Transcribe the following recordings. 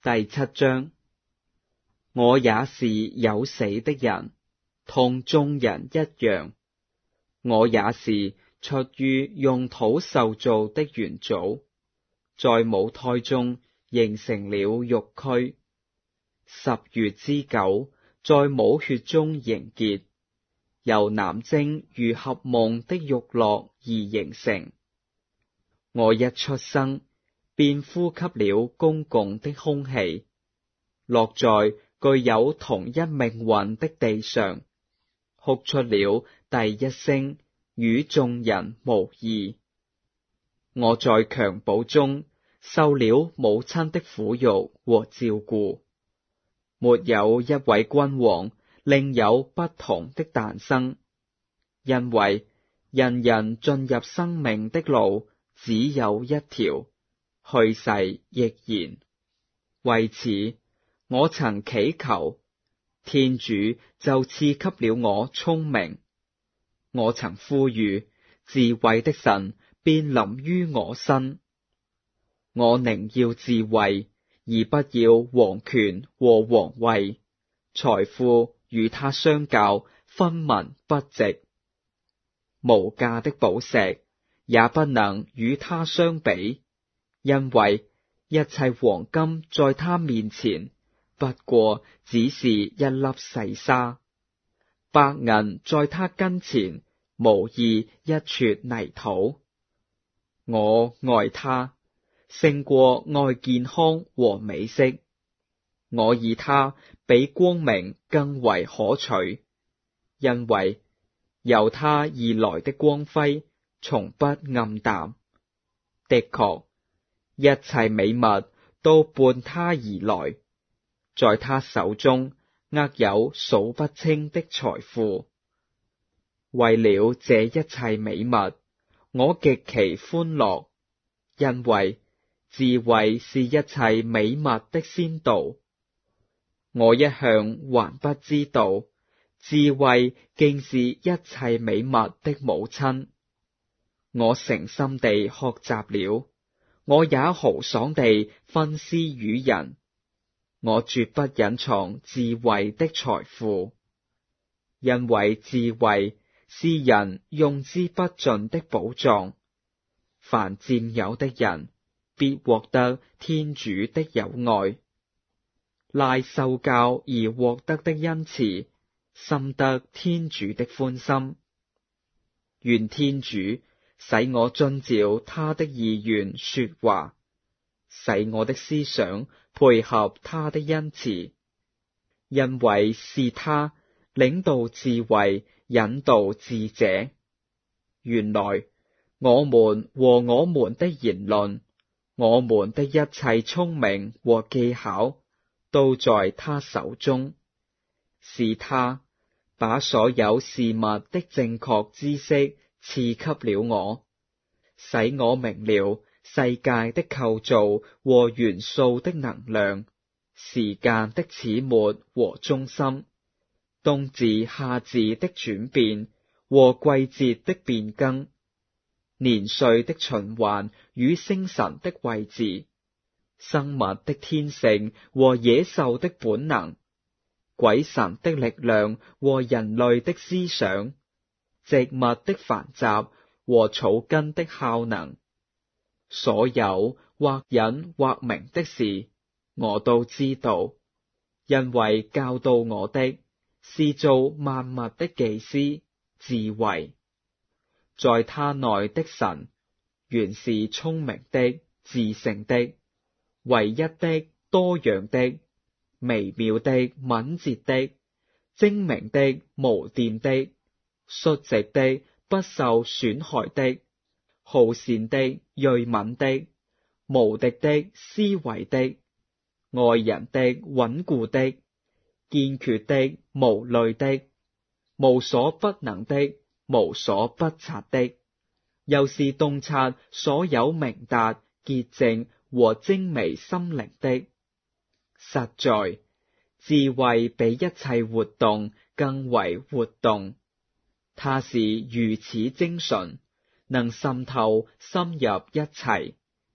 第7章。我也是有死的人，同眾人一樣。我也是出於用土受造的原祖，在母胎中形成了肉軀。10月之久，在母血中凝結，由男精如合夢的玉絡而形成。我一出生，便呼吸了公共的空氣，落在具有同一命運的地上，哭出了第一聲，與眾人無異。我在襁褓中受了母親的撫育和照顧，沒有一位君王另有不同的誕生，因為人人進入生命的路只有一條，去世亦然。為此，我曾祈求，天主就賜給了我聰明；我曾呼籲，智慧的神便臨於我身。我寧要智慧，而不要王權和王位，財富與他相較，分文不值。無價的寶石也不能與他相比，因為一切黃金在他面前不過只是一粒細沙，白銀在他跟前無異一撮泥土。我愛他，勝過愛健康和美色。我以他比光明更為可取，因為由他而來的光輝從不暗淡。的確，一切美物都伴他而來，在他手中握有數不清的財富。為了這一切美物，我極其歡樂，因為智慧是一切美物的先導。我一向還不知道，智慧竟是一切美物的母親。我誠心地學習了，我也豪爽地分施與人。我絕不隱藏智慧的財富，因為智慧是人用之不盡的寶藏。凡佔有的人，必獲得天主的友愛。賴受教而獲得的恩賜，深得天主的歡心。願天主使我遵照他的意願說話，使我的思想配合他的恩賜，因為是他領導智慧，引導智者。原來我們和我們的言論，我們的一切聰明和技巧，都在他手中。是他把所有事物的正確知識賜給了我，使我明了世界的構造和元素的能量，時間的始末和中心，冬至夏至的轉變和季節的變更，年歲的循環與星辰的位置，生物的天性和野獸的本能，鬼神的力量和人類的思想，植物的繁雜和草根的效能。所有或隱或明的事，我都知道，因為教導我的是造萬物的技師智慧。在他內的神，原是聰明的、至聖的、唯一的、多樣的、微妙的、敏捷的、精明的、無玷的、率直的、不受損害的、好善的、銳敏的、無敵的、施惠的、愛人的、穩固的、堅決的、無慮的、無所不能的、無所不察的，又是洞察所有明達、潔淨和精微心靈的。實在，智慧比一切活動更為活動，它是如此精純，能滲透深入一切。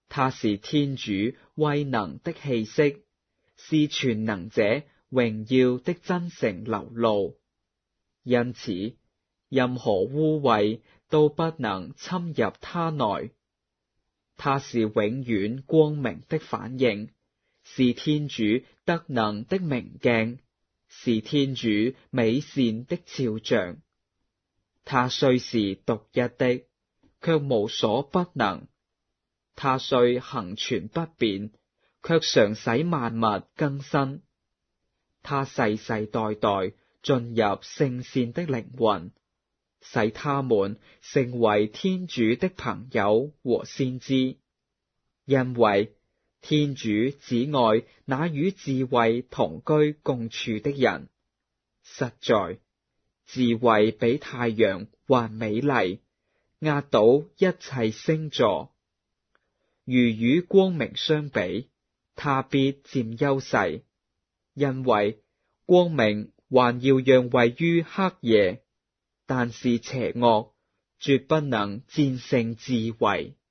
他是天主威能的氣息，是全能者榮耀的真誠流露。因此，任何污穢都不能侵入他內。他是永遠光明的反映，是天主德能的明鏡，是天主美善的肖像。他雖是獨一的，卻無所不能；他雖恆存不變，卻常使萬物更新。他世世代代進入聖善的靈魂，使他們成為天主的朋友和先知，因為天主只愛那與智慧同居共處的人。實在，智慧比太陽還美麗，壓倒一切星座。如與光明相比，他必佔優勢，因為光明還要讓位於黑夜，但是邪惡絕不能戰勝智慧。